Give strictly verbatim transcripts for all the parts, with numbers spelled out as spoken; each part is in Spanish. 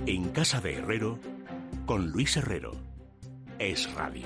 En Casa de Herrero, con Luis Herrero. Es Radio.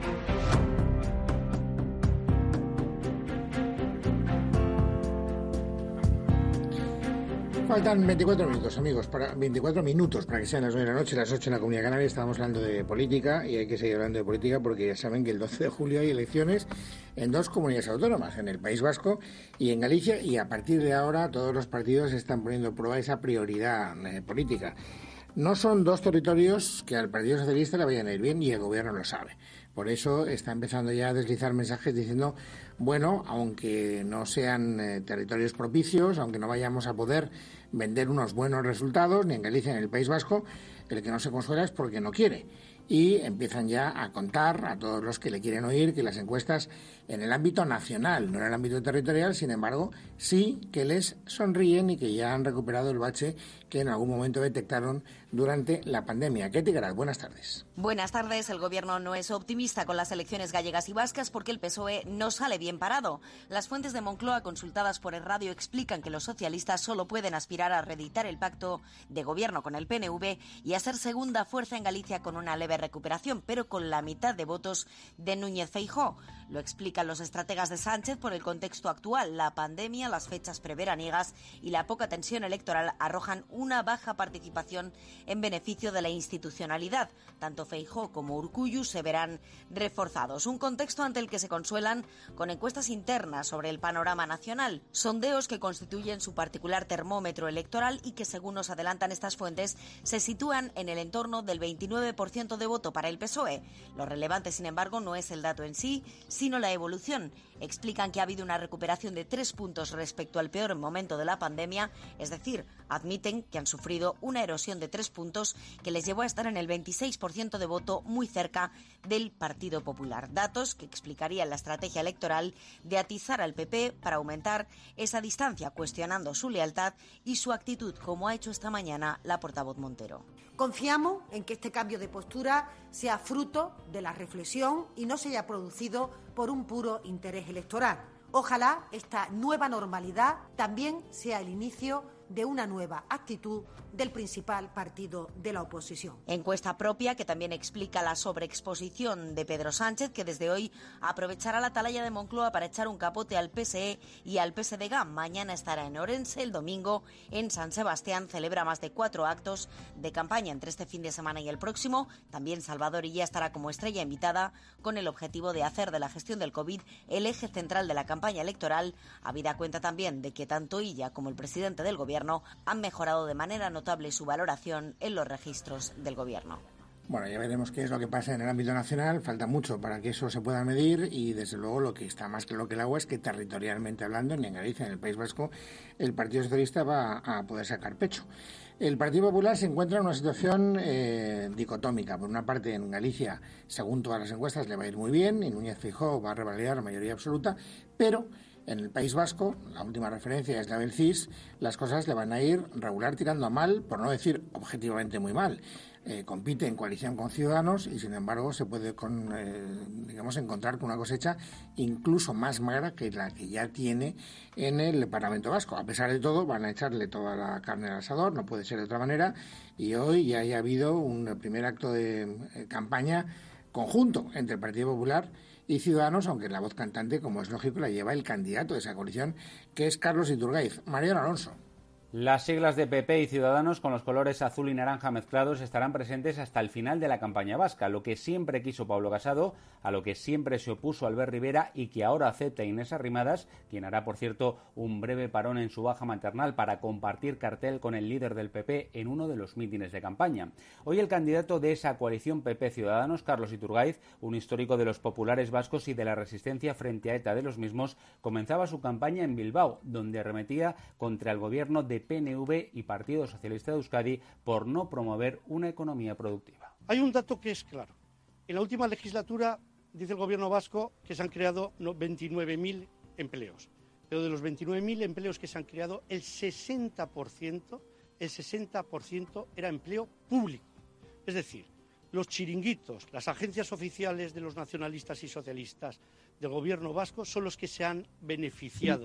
Faltan veinticuatro minutos, amigos, para veinticuatro minutos para que sean las nueve de la noche, las ocho en la Comunidad Canaria. Estábamos hablando de política y hay que seguir hablando de política porque ya saben que el doce de julio hay elecciones en dos comunidades autónomas, en el País Vasco y en Galicia, y a partir de ahora todos los partidos están poniendo a prueba esa prioridad eh, política. No son dos territorios que al Partido Socialista le vayan a ir bien y el Gobierno lo sabe. Por eso está empezando ya a deslizar mensajes diciendo, bueno, aunque no sean eh, territorios propicios, aunque no vayamos a poder vender unos buenos resultados, ni en Galicia ni en el País Vasco, el que no se consuela es porque no quiere. Y empiezan ya a contar a todos los que le quieren oír que las encuestas en el ámbito nacional, no en el ámbito territorial, sin embargo, sí que les sonríen y que ya han recuperado el bache que en algún momento detectaron durante la pandemia. Ketty Garat, buenas tardes. Buenas tardes. El Gobierno no es optimista con las elecciones gallegas y vascas porque el P S O E no sale bien parado. Las fuentes de Moncloa consultadas por el radio explican que los socialistas solo pueden aspirar a reeditar el pacto de gobierno con el P N V y a ser segunda fuerza en Galicia con una leve recuperación, pero con la mitad de votos de Núñez Feijóo. Lo explican los estrategas de Sánchez por el contexto actual. La pandemia, las fechas preveraniegas y la poca tensión electoral arrojan una baja participación en beneficio de la institucionalidad. Tanto Feijóo como Urkullu se verán reforzados. Un contexto ante el que se consuelan con encuestas internas sobre el panorama nacional. Sondeos que constituyen su particular termómetro electoral y que, según nos adelantan estas fuentes, se sitúan en el entorno del veintinueve por ciento de voto para el P S O E. Lo relevante, sin embargo, no es el dato en sí, sino la evolución. Explican que ha habido una recuperación de tres puntos respecto al peor momento de la pandemia, es decir, admiten que han sufrido una erosión de tres puntos que les llevó a estar en el veintiséis por ciento de voto, muy cerca del Partido Popular. Datos que explicarían la estrategia electoral de atizar al P P para aumentar esa distancia, cuestionando su lealtad y su actitud, como ha hecho esta mañana la portavoz Montero. Confiamos en que este cambio de postura sea fruto de la reflexión y no se haya producido por un puro interés electoral. Ojalá esta nueva normalidad también sea el inicio de una nueva actitud del principal partido de la oposición. Encuesta propia que también explica la sobreexposición de Pedro Sánchez, que desde hoy aprovechará la atalaya de Moncloa para echar un capote al P S E y al P S D G. Mañana estará en Orense, el domingo en San Sebastián celebra más de cuatro actos de campaña entre este fin de semana y el próximo. También Salvador Illa estará como estrella invitada con el objetivo de hacer de la gestión del COVID el eje central de la campaña electoral, habida cuenta también de que tanto Illa como el presidente del Gobierno han mejorado de manera notable su valoración en los registros del Gobierno. Bueno, ya veremos qué es lo que pasa en el ámbito nacional. Falta mucho para que eso se pueda medir y, desde luego, lo que está más claro que el agua es que, territorialmente hablando, ni en Galicia ni en el País Vasco, el Partido Socialista va a poder sacar pecho. El Partido Popular se encuentra en una situación eh, dicotómica. Por una parte, en Galicia, según todas las encuestas, le va a ir muy bien y Núñez Feijóo va a revalidar la mayoría absoluta, pero en el País Vasco, la última referencia es la del C I S, las cosas le van a ir regular tirando a mal, por no decir objetivamente muy mal. Eh, compite en coalición con Ciudadanos y, sin embargo, se puede con, eh, digamos, encontrar con una cosecha incluso más magra que la que ya tiene en el Parlamento Vasco. A pesar de todo, van a echarle toda la carne al asador, no puede ser de otra manera, y hoy ya haya habido un primer acto de eh, campaña conjunto entre el Partido Popular y Ciudadanos, aunque la voz cantante, como es lógico, la lleva el candidato de esa coalición, que es Carlos Iturgaiz. Mariano Alonso. Las siglas de P P y Ciudadanos, con los colores azul y naranja mezclados, estarán presentes hasta el final de la campaña vasca, lo que siempre quiso Pablo Casado, a lo que siempre se opuso Albert Rivera y que ahora acepta Inés Arrimadas, quien hará, por cierto, un breve parón en su baja maternal para compartir cartel con el líder del P P en uno de los mítines de campaña. Hoy el candidato de esa coalición P P-Ciudadanos, Carlos Iturgaiz, un histórico de los populares vascos y de la resistencia frente a ETA de los mismos, comenzaba su campaña en Bilbao, donde arremetía contra el gobierno de P N V y Partido Socialista de Euskadi por no promover una economía productiva. Hay un dato que es claro. En la última legislatura dice el gobierno vasco que se han creado veintinueve mil empleos. Pero de los veintinueve mil empleos que se han creado, el sesenta por ciento, el sesenta por ciento era empleo público. Es decir, los chiringuitos, las agencias oficiales de los nacionalistas y socialistas del gobierno vasco son los que se han beneficiado.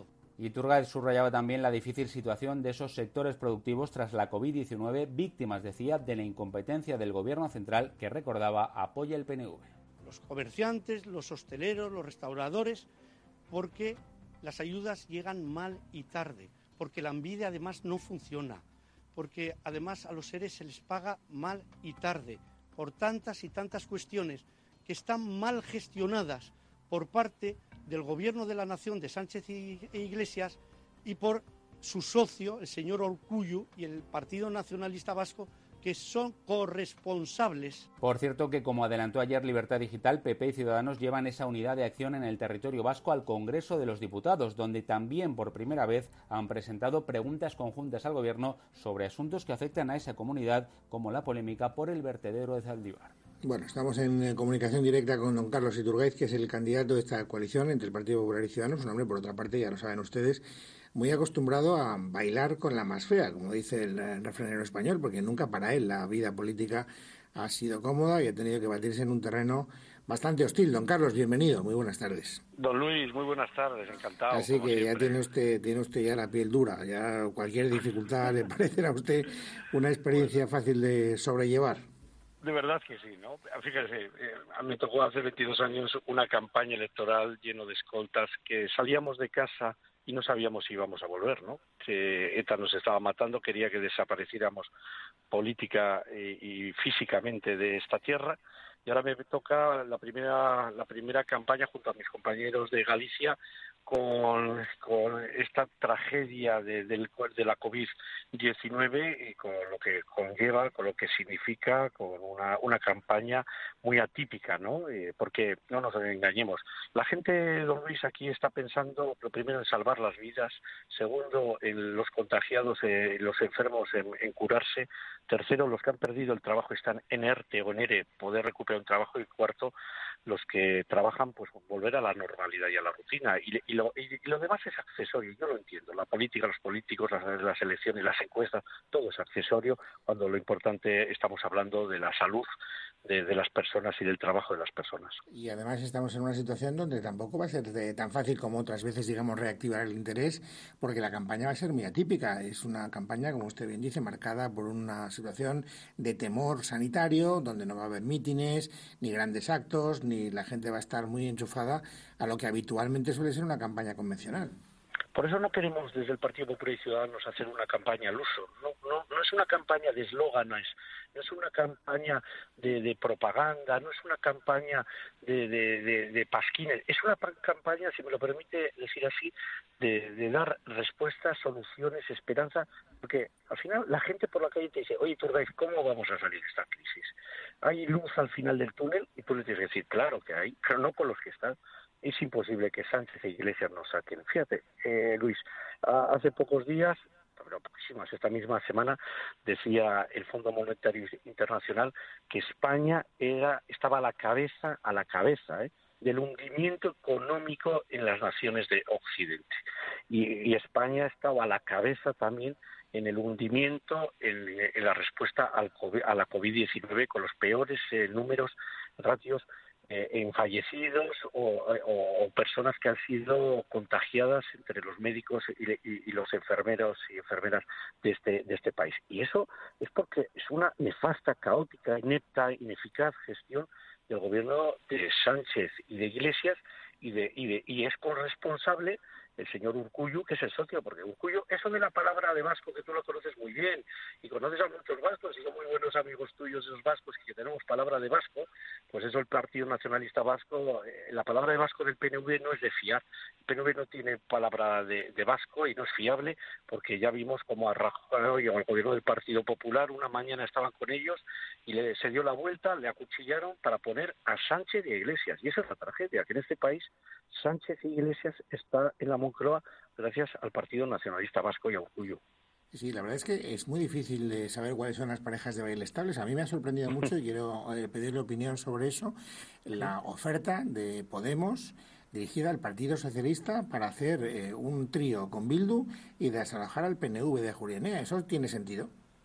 Iturgaiz subrayaba también la difícil situación de esos sectores productivos tras la covid diecinueve, víctimas, decía, de la incompetencia del Gobierno central, que recordaba apoya el P N V. Los comerciantes, los hosteleros, los restauradores, porque las ayudas llegan mal y tarde, porque Lanbide además no funciona, porque además a los seres se les paga mal y tarde, por tantas y tantas cuestiones que están mal gestionadas por parte del Gobierno de la Nación de Sánchez e Iglesias y por su socio, el señor Urkullu, y el Partido Nacionalista Vasco, que son corresponsables. Por cierto que, como adelantó ayer Libertad Digital, P P y Ciudadanos llevan esa unidad de acción en el territorio vasco al Congreso de los Diputados, donde también por primera vez han presentado preguntas conjuntas al Gobierno sobre asuntos que afectan a esa comunidad, como la polémica por el vertedero de Zaldívar. Bueno, estamos en comunicación directa con don Carlos Iturgaiz, que es el candidato de esta coalición entre el Partido Popular y Ciudadanos, un hombre, por otra parte, ya lo saben ustedes, muy acostumbrado a bailar con la más fea, como dice el refranero español, porque nunca para él la vida política ha sido cómoda y ha tenido que batirse en un terreno bastante hostil. Don Carlos, bienvenido, muy buenas tardes. Don Luis, muy buenas tardes, encantado. Así que siempre. ya tiene usted, tiene usted ya la piel dura, ya cualquier dificultad le parecerá a usted una experiencia fácil de sobrellevar. De verdad que sí, ¿no? Fíjese, eh, me tocó hace veintidós años una campaña electoral lleno de escoltas, que salíamos de casa y no sabíamos si íbamos a volver, ¿no? Que ETA nos estaba matando, quería que desapareciéramos política y, y físicamente de esta tierra, y ahora me toca la primera la primera campaña junto a mis compañeros de Galicia con, con esta tragedia de, de, de la covid diecinueve y con lo que conlleva, con lo que significa, con una, una campaña muy atípica, ¿no? Eh, porque no nos engañemos, la gente, don Luis, aquí está pensando, lo primero, en salvar las vidas, segundo, en los contagiados, eh, los enfermos, en, en curarse, tercero, los que han perdido el trabajo están en ERTE o en ERE, poder recuperar un trabajo, y cuarto, los que trabajan, pues volver a la normalidad y a la rutina, y, y, lo, y, y lo demás es accesorio. Yo lo entiendo, la política, los políticos, las, las elecciones, las encuestas, todo es accesorio, cuando lo importante, estamos hablando de la salud de, de las personas y del trabajo de las personas. Y además estamos en una situación donde tampoco va a ser de, tan fácil como otras veces, digamos, reactivar el interés, porque la campaña va a ser muy atípica. Es una campaña, como usted bien dice, marcada por una situación de temor sanitario, donde no va a haber mítines, ni grandes actos, ni la gente va a estar muy enchufada a lo que habitualmente suele ser una campaña convencional. Por eso no queremos desde el Partido Popular y Ciudadanos hacer una campaña al uso. No, no, no es una campaña de eslóganes, no es una campaña de, de propaganda, no es una campaña de, de, de, de pasquines. Es una campaña, si me lo permite decir así, de, de dar respuestas, soluciones, esperanza, porque al final la gente por la calle te dice, oye, Iturgaiz, ¿cómo vamos a salir de esta crisis? ¿Hay luz al final del túnel? Y tú le tienes que decir, claro que hay, pero no con los que están. Es imposible que Sánchez e Iglesias nos saquen. Fíjate, eh, Luis, hace pocos días, pero poquísimas, esta misma semana, decía el Fondo Monetario Internacional que España era estaba a la cabeza, a la cabeza, ¿eh? del hundimiento económico en las naciones de Occidente. Y, y España estaba a la cabeza también en el hundimiento, en, en la respuesta al COVID, a la covid diecinueve, con los peores eh, números, ratios, Eh, en fallecidos o, o, o personas que han sido contagiadas entre los médicos y, y, y los enfermeros y enfermeras de este de este país. Y eso es porque es una nefasta, caótica, inepta, ineficaz gestión del gobierno de Sánchez y de Iglesias, y de y, de, y es corresponsable el señor Urkullu, que es el socio, porque Urkullu, eso de la palabra de vasco, que tú lo conoces muy bien, y conoces a muchos vascos, y son muy buenos amigos tuyos esos vascos, y que tenemos palabra de vasco, pues eso el Partido Nacionalista Vasco, eh, la palabra de vasco del P N V no es de fiar. El P N V no tiene palabra de, de vasco y no es fiable, porque ya vimos como a Rajoy o al gobierno del Partido Popular, una mañana estaban con ellos, y le, se dio la vuelta, le acuchillaron para poner a Sánchez y a Iglesias, y esa es la tragedia, que en este país Sánchez y Iglesias está en la Moncloa gracias al Partido Nacionalista Vasco y a Urkullu. Sí, la verdad es que es muy difícil de saber cuáles son las parejas de baile estables. A mí me ha sorprendido mucho y quiero eh, pedirle opinión sobre eso, la oferta de Podemos dirigida al Partido Socialista para hacer eh, un trío con Bildu y desalojar al P N V de Ajuria Enea. ¿Eso tiene sentido?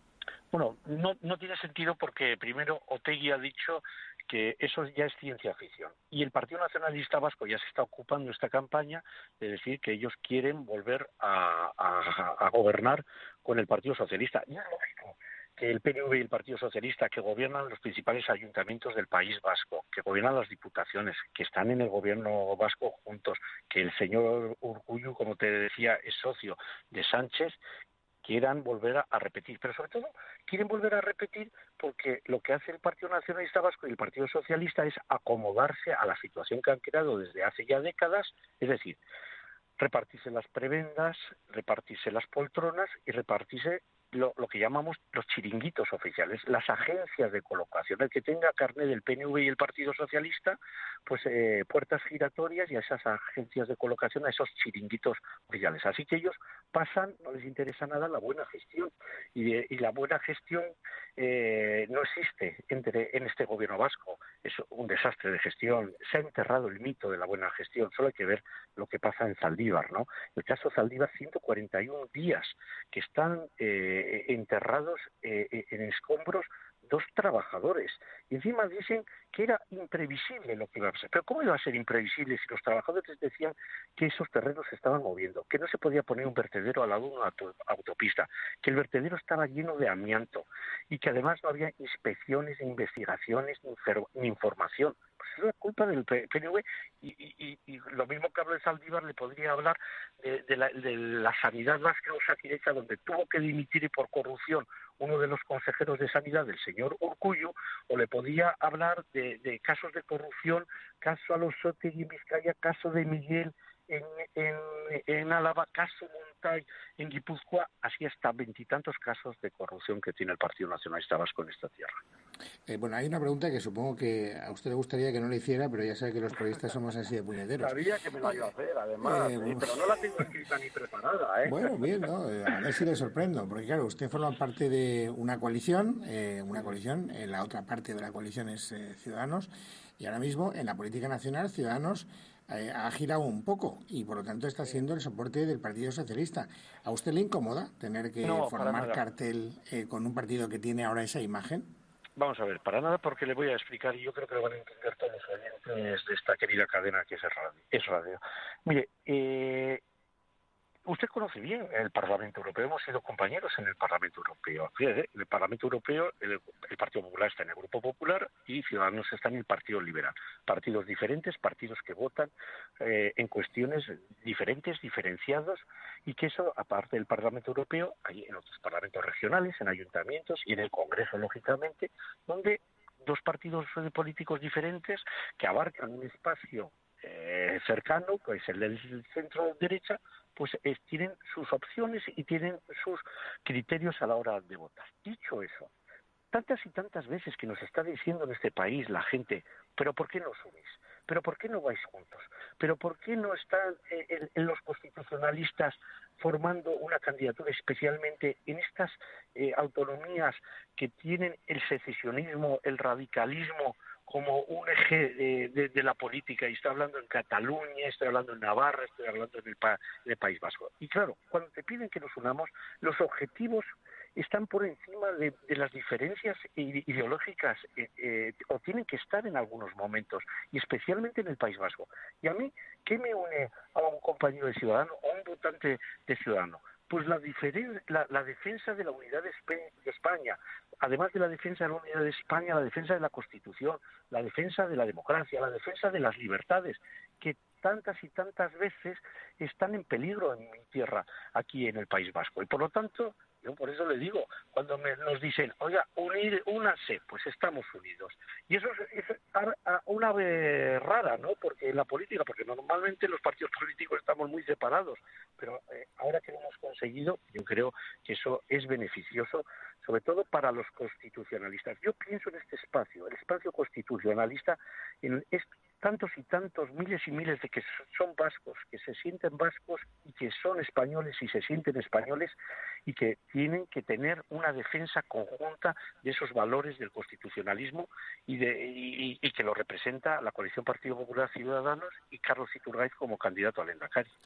Bueno, no, no tiene sentido porque primero Otegi ha dicho que eso ya es ciencia ficción. Y el Partido Nacionalista Vasco ya se está ocupando esta campaña de decir que ellos quieren volver a, a, a gobernar con el Partido Socialista. Y es lógico que el P N V y el Partido Socialista, que gobiernan los principales ayuntamientos del País Vasco, que gobiernan las diputaciones, que están en el gobierno vasco juntos, que el señor Urkullu, como te decía, es socio de Sánchez, quieran volver a, a repetir, pero sobre todo quieren volver a repetir porque lo que hace el Partido Nacionalista Vasco y el Partido Socialista es acomodarse a la situación que han creado desde hace ya décadas, es decir, repartirse las prebendas, repartirse las poltronas y repartirse lo, lo que llamamos los chiringuitos oficiales, las agencias de colocación. El que tenga carné del P N V y el Partido Socialista, pues eh, puertas giratorias y a esas agencias de colocación, a esos chiringuitos oficiales. Así que ellos pasan, no les interesa nada la buena gestión. Y, y la buena gestión eh, no existe entre, en este gobierno vasco. Es un desastre de gestión. Se ha enterrado el mito de la buena gestión. Solo hay que ver lo que pasa en Zaldívar, ¿no? El caso Zaldívar, ciento cuarenta y uno días que están eh, enterrados eh, en escombros dos trabajadores. Y encima dicen que era imprevisible lo que iba a pasar. Pero ¿cómo iba a ser imprevisible si los trabajadores decían que esos terrenos se estaban moviendo, que no se podía poner un vertedero al lado de una autopista, que el vertedero estaba lleno de amianto y que además no había inspecciones, ni investigaciones, ni, ni información? Pues es la culpa del P N V y, y, y lo mismo que hablo de Zaldívar le podría hablar de, de, la, de la sanidad vasca Osakidetza, donde tuvo que dimitir y por corrupción uno de los consejeros de sanidad, del señor Urkullu, o le podía hablar de, de casos de corrupción, caso Alosotegi en Vizcaya, caso de Miguel en, en, en Álava, caso Montay en Guipúzcoa, así hasta veintitantos casos de corrupción que tiene el Partido Nacionalista Vasco en esta tierra. Eh, bueno, hay una pregunta que supongo que a usted le gustaría que no le hiciera, pero ya sabe que los periodistas somos así de puñeteros. Sabía que me la iba a hacer, además, eh, eh, pero no la tengo escrita ni preparada, ¿eh? Bueno, bien, ¿no? A ver si le sorprendo, porque claro, usted forma parte de una coalición, eh, una coalición, eh, la otra parte de la coalición es eh, Ciudadanos, y ahora mismo en la política nacional Ciudadanos eh, ha girado un poco y por lo tanto está siendo el soporte del Partido Socialista. ¿A usted le incomoda tener que no, formar cartel eh, con un partido que tiene ahora esa imagen? Vamos a ver, para nada, porque le voy a explicar, y yo creo que lo van a entender todos los oyentes de esta querida cadena que es radio. Es radio. Mire, eh, usted conoce bien el Parlamento Europeo, hemos sido compañeros en el Parlamento Europeo. Fíjese, en el Parlamento Europeo el, el Partido Popular está en el Grupo Popular y Ciudadanos está en el Partido Liberal. Partidos diferentes, partidos que votan eh, en cuestiones diferentes, diferenciados, y que eso, aparte del Parlamento Europeo, hay en otros parlamentos regionales, en ayuntamientos y en el Congreso, lógicamente, donde dos partidos políticos diferentes que abarcan un espacio eh, cercano, que es el del centro-derecha, pues eh, tienen sus opciones y tienen sus criterios a la hora de votar. Dicho eso, tantas y tantas veces que nos está diciendo en este país la gente, pero ¿por qué no os unís? ¿Pero por qué no vais juntos? ¿Pero por qué no están eh, en, en los constitucionalistas formando una candidatura, especialmente en estas eh, autonomías que tienen el secesionismo, el radicalismo como un eje de, de, de la política? Y estoy hablando en Cataluña, estoy hablando en Navarra, estoy hablando en el, pa, en el País Vasco. Y claro, cuando te piden que nos unamos, los objetivos están por encima de, de las diferencias ideológicas, eh, eh, o tienen que estar en algunos momentos, y especialmente en el País Vasco. Y a mí, ¿qué me une a un compañero de Ciudadano o a un votante de Ciudadano? Pues la, diferen- la, la defensa de la unidad de España, además de la defensa de la unidad de España, la defensa de la Constitución, la defensa de la democracia, la defensa de las libertades, que tantas y tantas veces están en peligro en mi tierra, aquí en el País Vasco. Y por lo tanto, yo por eso le digo, cuando me, nos dicen, oiga, unir, únanse, pues estamos unidos. Y eso es, es a, a una vez rara, ¿no? Porque en la política, porque normalmente los partidos políticos estamos muy separados, pero eh, ahora que lo hemos conseguido, yo creo que eso es beneficioso, sobre todo para los constitucionalistas. Yo pienso en este espacio, el espacio constitucionalista, en es tantos y tantos, miles y miles de que son vascos, que se sienten vascos y que son españoles y se sienten españoles y que tienen que tener una defensa conjunta de esos valores del constitucionalismo y, de, y, y que lo representa la coalición Partido Popular Ciudadanos y Carlos Iturgaiz como candidato al Lehendakari.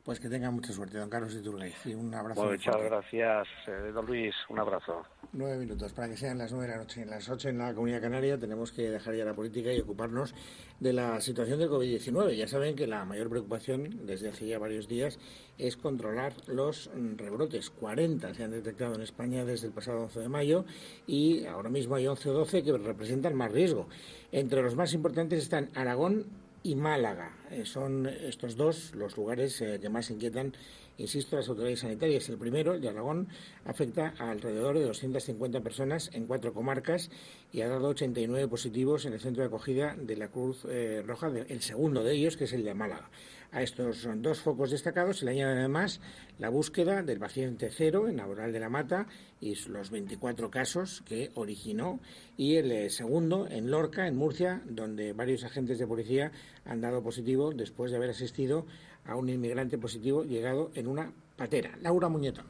Pues que tenga mucha suerte, don Carlos Iturgaiz, y un abrazo. Bueno, muchas gracias, eh, don Luis, un abrazo. Nueve minutos para que sean las nueve de la noche. En las ocho en la Comunidad Canaria tenemos que dejar ya la política y ocuparnos de la situación del covid diecinueve. Ya saben que la mayor preocupación desde hace ya varios días es controlar los rebrotes. cuarenta se han detectado en España desde el pasado once de mayo y ahora mismo hay once o doce que representan más riesgo. Entre los más importantes están Aragón y Málaga. Eh, son estos dos los lugares eh, que más inquietan, insisto, a las autoridades sanitarias. El primero, el de Aragón, afecta a alrededor de doscientas cincuenta personas en cuatro comarcas y ha dado ochenta y nueve positivos en el centro de acogida de la Cruz eh, Roja, de, el segundo de ellos, que es el de Málaga. A estos dos focos destacados se le añade además la búsqueda del paciente cero en Laboral de la Mata y los veinticuatro casos que originó, y el eh, segundo en Lorca, en Murcia, donde varios agentes de policía han dado positivo después de haber asistido a un inmigrante positivo llegado en una patera. Laura Muñetón.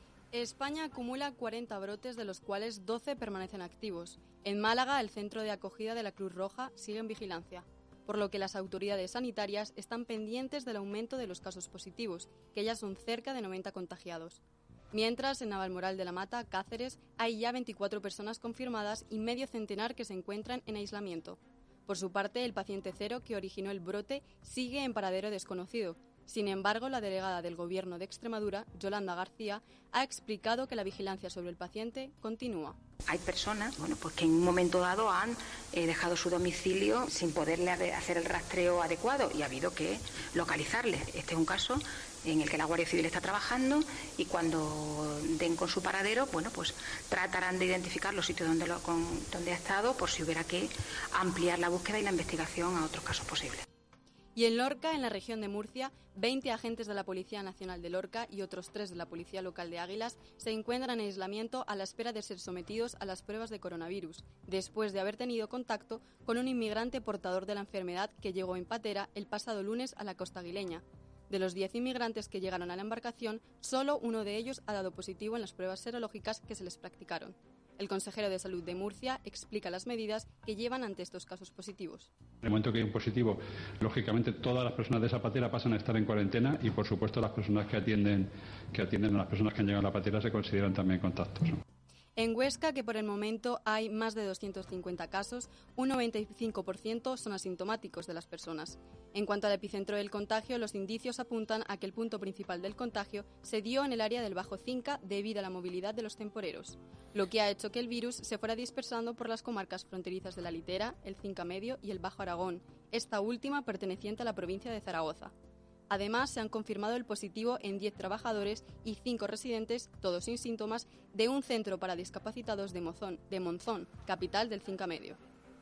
España acumula cuarenta brotes, de los cuales doce permanecen activos. En Málaga, el centro de acogida de la Cruz Roja sigue en vigilancia, por lo que las autoridades sanitarias están pendientes del aumento de los casos positivos, que ya son cerca de noventa contagiados. Mientras, en Navalmoral de la Mata, Cáceres, hay ya veinticuatro personas confirmadas y medio centenar que se encuentran en aislamiento. Por su parte, el paciente cero que originó el brote sigue en paradero desconocido. Sin embargo, la delegada del Gobierno de Extremadura, Yolanda García, ha explicado que la vigilancia sobre el paciente continúa. Hay personas, bueno, pues que en un momento dado han eh, dejado su domicilio sin poderle hacer el rastreo adecuado y ha habido que localizarle. Este es un caso en el que la Guardia Civil está trabajando y cuando den con su paradero, bueno, pues tratarán de identificar los sitios donde, lo, con, donde ha estado, por si hubiera que ampliar la búsqueda y la investigación a otros casos posibles. Y en Lorca, en la región de Murcia, veinte agentes de la Policía Nacional de Lorca y otros tres de la Policía Local de Águilas se encuentran en aislamiento a la espera de ser sometidos a las pruebas de coronavirus, después de haber tenido contacto con un inmigrante portador de la enfermedad que llegó en patera el pasado lunes a la costa aguileña. De los diez inmigrantes que llegaron a la embarcación, solo uno de ellos ha dado positivo en las pruebas serológicas que se les practicaron. El consejero de Salud de Murcia explica las medidas que llevan ante estos casos positivos. En el momento que hay un positivo, lógicamente todas las personas de esa patera pasan a estar en cuarentena y, por supuesto, las personas que atienden, que atienden a las personas que han llegado a la patera se consideran también contactos, ¿no? En Huesca, que por el momento hay más de doscientos cincuenta casos, un noventa y cinco por ciento son asintomáticos de las personas. En cuanto al epicentro del contagio, los indicios apuntan a que el punto principal del contagio se dio en el área del Bajo Cinca debido a la movilidad de los temporeros, lo que ha hecho que el virus se fuera dispersando por las comarcas fronterizas de la Litera, el Cinca Medio y el Bajo Aragón, esta última perteneciente a la provincia de Zaragoza. Además, se han confirmado el positivo en diez trabajadores y cinco residentes, todos sin síntomas, de un centro para discapacitados de Monzón, de Monzón, capital del Cinca Medio.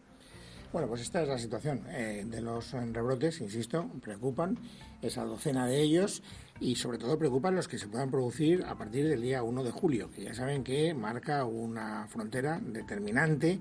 Bueno, pues esta es la situación eh, de los rebrotes, insisto, preocupan esa docena de ellos y sobre todo preocupan los que se puedan producir a partir del día uno de julio, que ya saben que marca una frontera determinante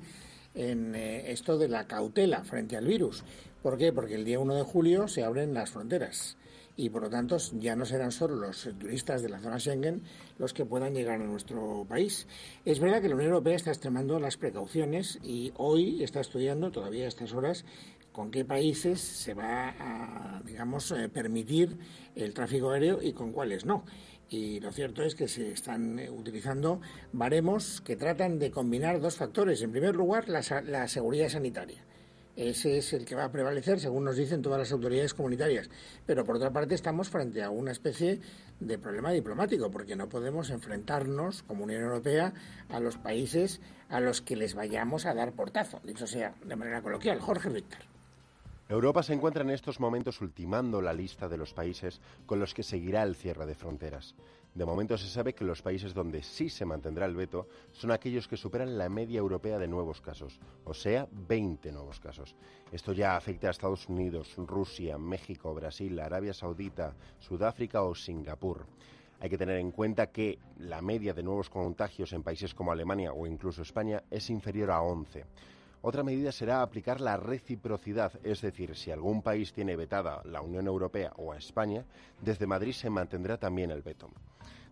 en eh, esto de la cautela frente al virus. ¿Por qué? Porque el día uno de julio se abren las fronteras y por lo tanto ya no serán solo los turistas de la zona Schengen los que puedan llegar a nuestro país. Es verdad que la Unión Europea está extremando las precauciones y hoy está estudiando todavía a estas horas con qué países se va a, digamos, eh, permitir el tráfico aéreo y con cuáles no. Y lo cierto es que se están utilizando baremos que tratan de combinar dos factores. En primer lugar, la, la seguridad sanitaria. Ese es el que va a prevalecer, según nos dicen todas las autoridades comunitarias. Pero, por otra parte, estamos frente a una especie de problema diplomático, porque no podemos enfrentarnos, como Unión Europea, a los países a los que les vayamos a dar portazo, dicho sea de manera coloquial. Jorge Richter. Europa se encuentra en estos momentos ultimando la lista de los países con los que seguirá el cierre de fronteras. De momento se sabe que los países donde sí se mantendrá el veto son aquellos que superan la media europea de nuevos casos, o sea, veinte nuevos casos. Esto ya afecta a Estados Unidos, Rusia, México, Brasil, Arabia Saudita, Sudáfrica o Singapur. Hay que tener en cuenta que la media de nuevos contagios en países como Alemania o incluso España es inferior a once. Otra medida será aplicar la reciprocidad, es decir, si algún país tiene vetada la Unión Europea o a España, desde Madrid se mantendrá también el veto.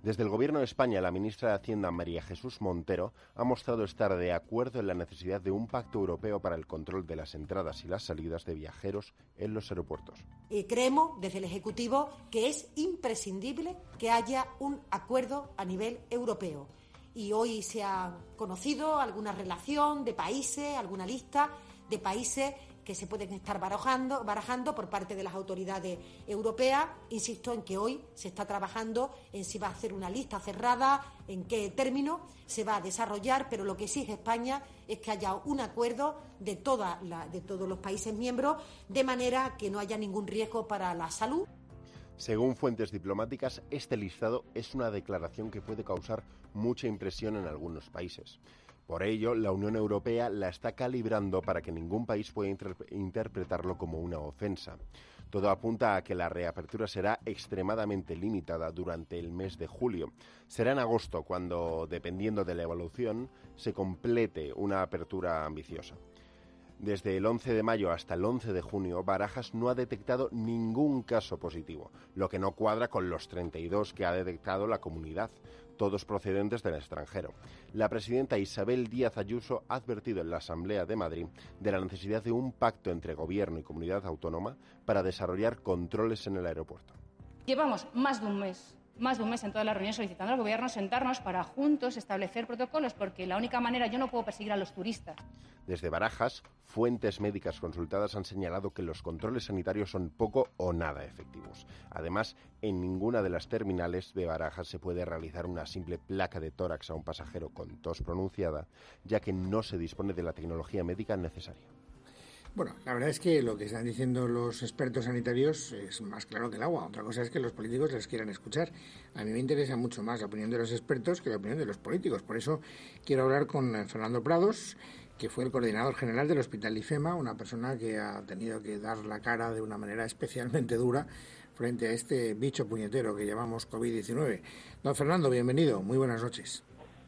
Desde el Gobierno de España, la ministra de Hacienda, María Jesús Montero, ha mostrado estar de acuerdo en la necesidad de un pacto europeo para el control de las entradas y las salidas de viajeros en los aeropuertos. Eh, creemos desde el Ejecutivo que es imprescindible que haya un acuerdo a nivel europeo. Y hoy se ha conocido alguna relación de países, alguna lista de países que se pueden estar barajando, barajando por parte de las autoridades europeas. Insisto en que hoy se está trabajando en si va a hacer una lista cerrada, en qué término se va a desarrollar, pero lo que exige España es que haya un acuerdo de, toda la, de todos los países miembros, de manera que no haya ningún riesgo para la salud. Según fuentes diplomáticas, este listado es una declaración que puede causar mucha impresión en algunos países. Por ello, la Unión Europea la está calibrando para que ningún país pueda inter- interpretarlo como una ofensa. Todo apunta a que la reapertura será extremadamente limitada durante el mes de julio. Será en agosto cuando, dependiendo de la evolución, se complete una apertura ambiciosa. Desde el once de mayo hasta el once de junio, Barajas no ha detectado ningún caso positivo, lo que no cuadra con los treinta y dos que ha detectado la comunidad, todos procedentes del extranjero. La presidenta Isabel Díaz Ayuso ha advertido en la Asamblea de Madrid de la necesidad de un pacto entre gobierno y comunidad autónoma para desarrollar controles en el aeropuerto. Llevamos más de un mes. más de un mes en todas las reuniones solicitando al Gobierno sentarnos para juntos establecer protocolos, porque la única manera, yo no puedo perseguir a los turistas. Desde Barajas, fuentes médicas consultadas han señalado que los controles sanitarios son poco o nada efectivos. Además, en ninguna de las terminales de Barajas se puede realizar una simple placa de tórax a un pasajero con tos pronunciada, ya que no se dispone de la tecnología médica necesaria. Bueno, la verdad es que lo que están diciendo los expertos sanitarios es más claro que el agua. Otra cosa es que los políticos les quieran escuchar. A mí me interesa mucho más la opinión de los expertos que la opinión de los políticos. Por eso quiero hablar con Fernando Prados, que fue el coordinador general del Hospital IFEMA, una persona que ha tenido que dar la cara de una manera especialmente dura frente a este bicho puñetero que llamamos covid diecinueve. Don Fernando, bienvenido. Muy buenas noches.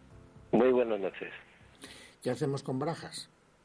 Muy buenas noches. ¿Qué hacemos con Barajas?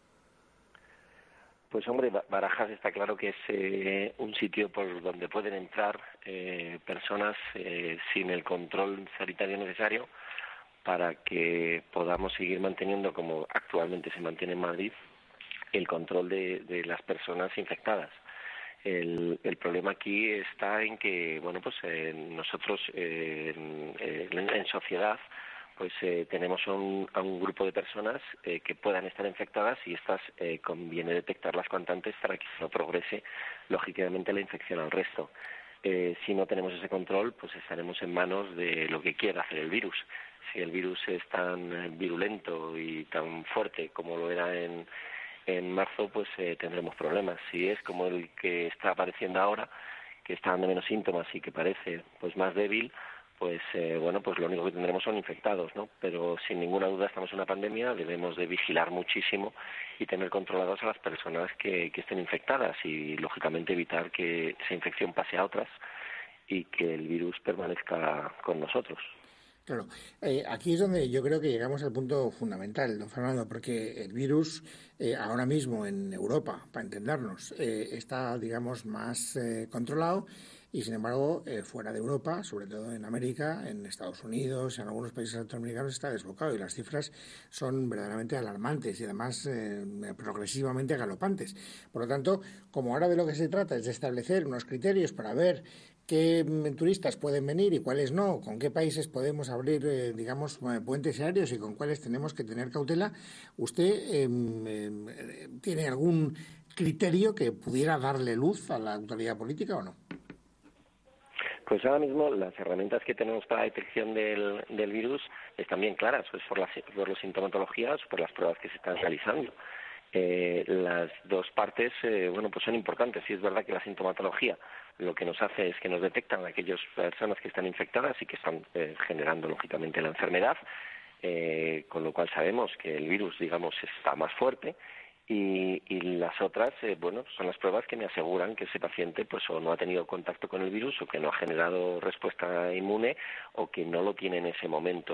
Pues hombre, Barajas está claro que es eh, un sitio por donde pueden entrar eh, personas eh, sin el control sanitario necesario para que podamos seguir manteniendo, como actualmente se mantiene en Madrid, el control de, de las personas infectadas. El, el problema aquí está en que, bueno, pues eh, nosotros eh, en, en, en sociedad pues eh, tenemos a un, a un grupo de personas eh, que puedan estar infectadas y estas eh, conviene detectarlas cuanto antes para que no progrese lógicamente la infección al resto. Eh, si no tenemos ese control, pues estaremos en manos de lo que quiera hacer el virus. Si el virus es tan virulento y tan fuerte como lo era en, en marzo, pues eh, tendremos problemas. Si es como el que está apareciendo ahora, que está dando menos síntomas y que parece pues más débil, pues eh, bueno, pues lo único que tendremos son infectados, ¿no? Pero sin ninguna duda estamos en una pandemia, debemos de vigilar muchísimo y tener controladas a las personas que, que estén infectadas y, lógicamente, evitar que esa infección pase a otras y que el virus permanezca con nosotros. Claro, eh, aquí es donde yo creo que llegamos al punto fundamental, don Fernando, porque el virus eh, ahora mismo en Europa, para entendernos, eh, está, digamos, más eh, controlado. Y, sin embargo, eh, fuera de Europa, sobre todo en América, en Estados Unidos, en algunos países latinoamericanos, está desbocado y las cifras son verdaderamente alarmantes y, además, eh, progresivamente galopantes. Por lo tanto, como ahora de lo que se trata es de establecer unos criterios para ver qué mm, turistas pueden venir y cuáles no, con qué países podemos abrir, eh, digamos, puentes aéreos y con cuáles tenemos que tener cautela, ¿usted eh, eh, tiene algún criterio que pudiera darle luz a la autoridad política o no? Pues ahora mismo las herramientas que tenemos para la detección del, del virus están bien claras, pues por las, por las sintomatologías, por las pruebas que se están realizando. Eh, las dos partes, eh, bueno, pues son importantes. Sí, es verdad que la sintomatología lo que nos hace es que nos detectan a aquellas personas que están infectadas y que están eh, generando, lógicamente, la enfermedad, eh, con lo cual sabemos que el virus, digamos, está más fuerte. Y, y las otras, eh, bueno, son las pruebas que me aseguran que ese paciente pues o no ha tenido contacto con el virus o que no ha generado respuesta inmune o que no lo tiene en ese momento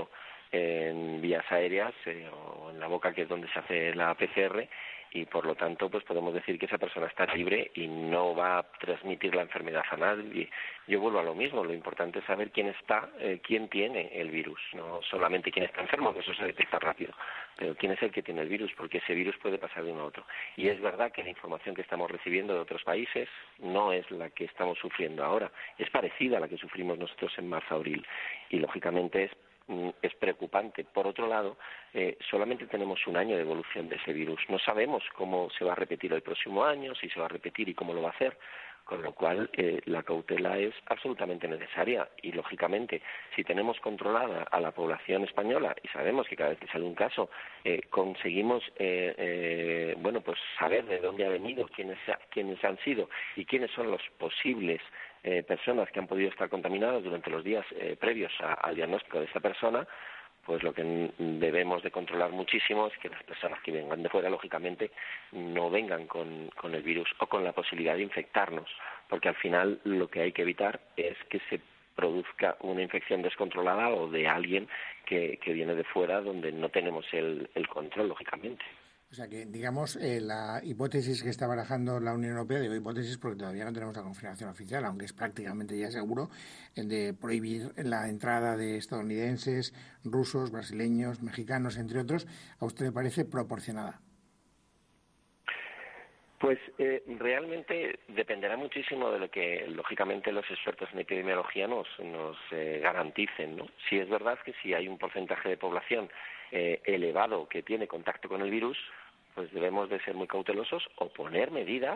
en vías aéreas eh, o en la boca, que es donde se hace la P C R, y por lo tanto pues podemos decir que esa persona está libre y no va a transmitir la enfermedad a nadie. Yo vuelvo a lo mismo, lo importante es saber quién está, eh, quién tiene el virus, no solamente quién está enfermo, que eso se detecta rápido, pero quién es el que tiene el virus, porque ese virus puede pasar de uno a otro. Y es verdad que la información que estamos recibiendo de otros países no es la que estamos sufriendo ahora, es parecida a la que sufrimos nosotros en marzo-abril, y lógicamente es es preocupante. Por otro lado, eh, solamente tenemos un año de evolución de ese virus. No sabemos cómo se va a repetir el próximo año, si se va a repetir y cómo lo va a hacer, con lo cual eh, la cautela es absolutamente necesaria. Y, lógicamente, si tenemos controlada a la población española y sabemos que cada vez que sale un caso eh, conseguimos eh, eh, bueno, pues saber de dónde ha venido, quiénes, quiénes han sido y quiénes son los posibles Eh, personas que han podido estar contaminadas durante los días eh, previos a, al diagnóstico de esta persona, pues lo que debemos de controlar muchísimo es que las personas que vengan de fuera, lógicamente, no vengan con, con el virus o con la posibilidad de infectarnos, porque al final lo que hay que evitar es que se produzca una infección descontrolada o de alguien que, que viene de fuera donde no tenemos el, el control, lógicamente. O sea que, digamos, eh, la hipótesis que está barajando la Unión Europea, digo hipótesis porque todavía no tenemos la confirmación oficial, aunque es prácticamente ya seguro, el de prohibir la entrada de estadounidenses, rusos, brasileños, mexicanos, entre otros, ¿a usted le parece proporcionada? Pues eh, realmente dependerá muchísimo de lo que, lógicamente, los expertos en epidemiología nos, nos eh, garanticen, ¿no? Si es verdad que si hay un porcentaje de población eh, elevado que tiene contacto con el virus, pues debemos de ser muy cautelosos o poner medidas,